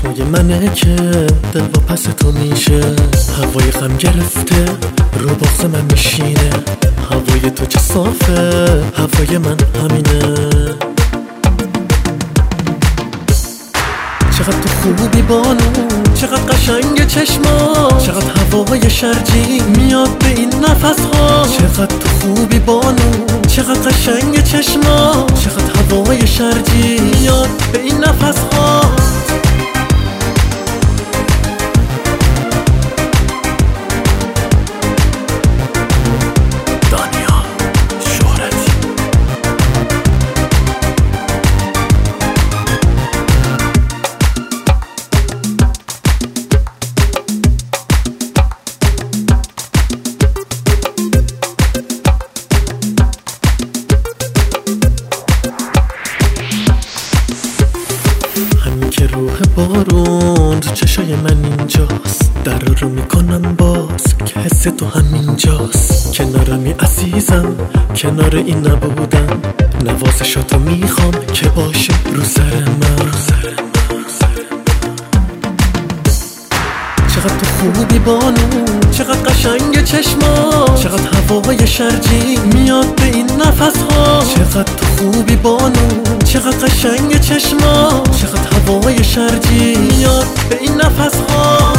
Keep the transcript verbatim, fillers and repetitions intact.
تنهای منه که دل با پس تو میشه. هوای غم گرفته رو بغض من میشینه. هوای تو چه صافه، هوای من همینه. چقدر تو خوبی بانو، چقدر قشنگ چشما، چقدر هوای شرجی میاد به این نفس ها. چقدر تو خوبی بانو، چقدر قشنگ چشما، چقدر هوای شرجی میاد به این نفس ها. که روح بارون تو چشای من اینجاست. در رو میکنم باز که حس تو همینجاست. کنارمی عزیزم، کنار این نبودم. نوازشاتو میخوام که باشه رو سر من. چقدر تو خوبی بانو، چقدر قشنگ چشما، چقدر هوای شرجی میاد به این نفس ها. چقدر تو خوبی بانو، چقدر قشنگ چشما، چقدر هوای شرجی میاد به این نفس ها.